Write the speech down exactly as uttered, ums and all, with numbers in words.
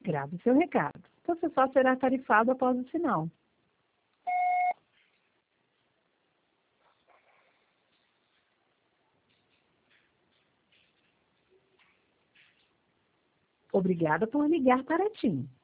Grave seu recado. Você só será tarifado após o sinal. Obrigada por ligar para a TIM.